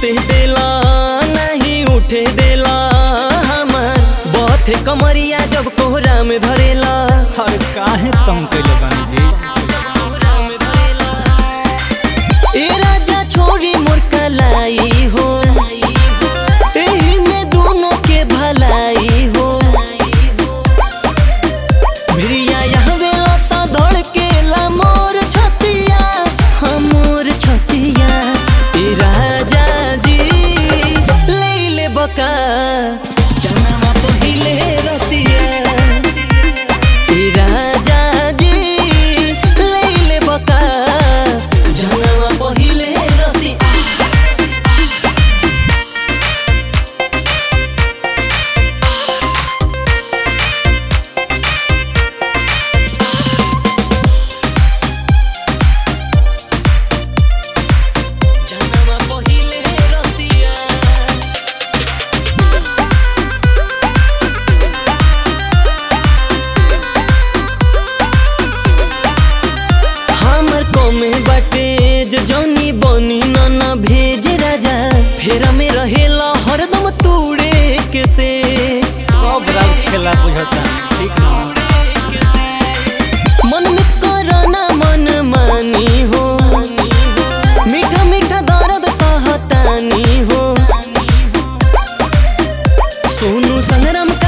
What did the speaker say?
सुते देला नहीं उठे देला हमार बहुते कमरिया जब कोहरा में धरेला। अरे काहे तंग कइले बानी जी। ए राजा छोड़ी मोर कलाई हो एही में दोनों के भलाई हो। भिरिया यहाँ वेला ता धड़केला मोर छतिया हमोर छतिया। ए राजा जी ले ले बका जनमा पहिले रतिया। ए राजा जी ले ले बका जनमा पहिले रतिया। जनमा पहिले रतिया। हमर कमे बाटे जो जौनी बनी ना भेज राजा फेरा में रहेला हरदम तूड़े के से। सब रात खेला बुझता ठीक ना। मन में करना मन मानी हो मीठा मीठा दर्द सहतानी हो। सोनू संग्राम